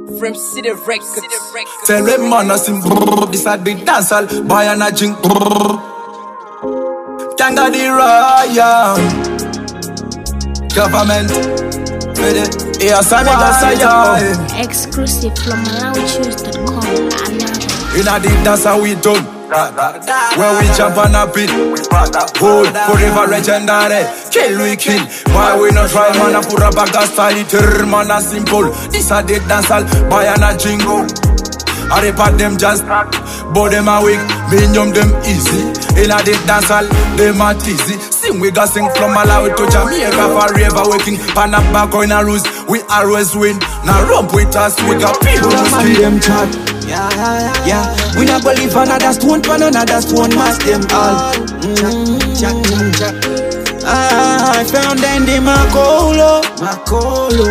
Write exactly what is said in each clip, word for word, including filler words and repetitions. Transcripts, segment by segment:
From City Records. Tell them man a sing brrrr. This a big dancehall. Boy and a drink brrrr. Kanga the royal government. Here Sanita Exclusive from Malawi Choose dot com. In a deep dance how we done. When we jump on a beat, hold forever legendary. Kill we kill. Why we not try man a put a bag of style? It man a simple. This a deep dancehall. Boy and a jingle. I repart them just, but them a weak. Minium them easy. In a deep dancehall, them a teasy. Sing we got sing from Malawi to Jamaica for rave waking. Pan up back on a ruse, we always win. Now rump with us, we got people to speak. Them chat, yeah, yeah, yeah. We not believe another stone, pan another stone, mask them all. Mm. Chat, chat, chat. Ah, I found Andy Makolo, Makolo.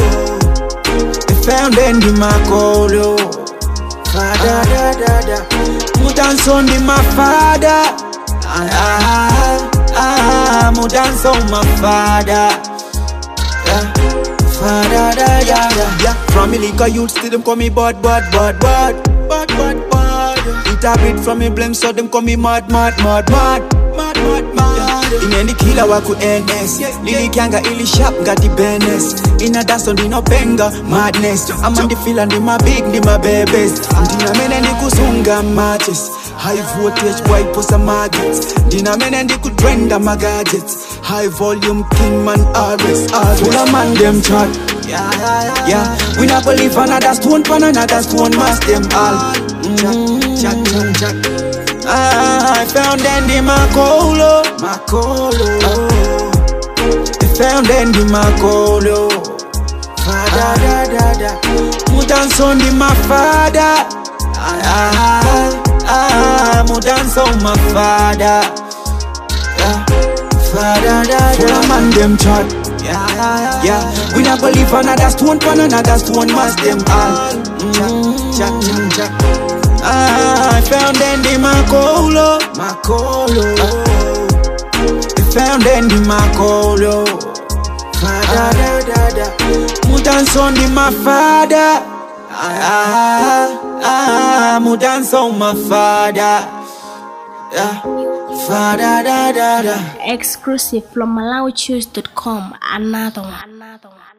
I found Andy Makolo. Father, da, da, da. Mudan son di my father. Ah, ah, ah, Mudan son my father. Yeah. Father, da, da, da. Yeah. From me liquor youth, still them call me bad, bad, bad, bad, bad, bad, bad. Eat a bit from me blame, so them call me mad, mad, mad, mad, mad, mad, mad. In any killer waku N S. Lily Kanga ili sharp got the best. In a dance on the no benga madness. I'm on the field and my big di my babies. Dina mene ndi kusunga matches. High voltage white post a maggots. Dina mene ndi kudrenda my gadgets. High volume king man always always. Full of man them chat. Yeah, yeah, yeah. We not believe another stone pan another stone mask them all. Mm. Chat, chat, chat, chat. Ah, I found Andy Makolo, Makolo. I found Andy Makolo. Father, da, da, da. Mudan son di my father. Ah, ah, ah, Mudan son my father. Yeah. Father, da, da. Full of man them chat. Yeah, yeah, yeah. We not believe another stone, pan another stone, mask them all. Mm. Chat, chat, chat. Ah, I found Andy Makolo, Makolo. I found Andy Makolo. Father, da, da, da. Mudan son di my father. Ah, ah, ah, Mudan son my father. Yeah. Father, da, da, da. Exclusive from Malawi Choose dot com. Another one. Another one.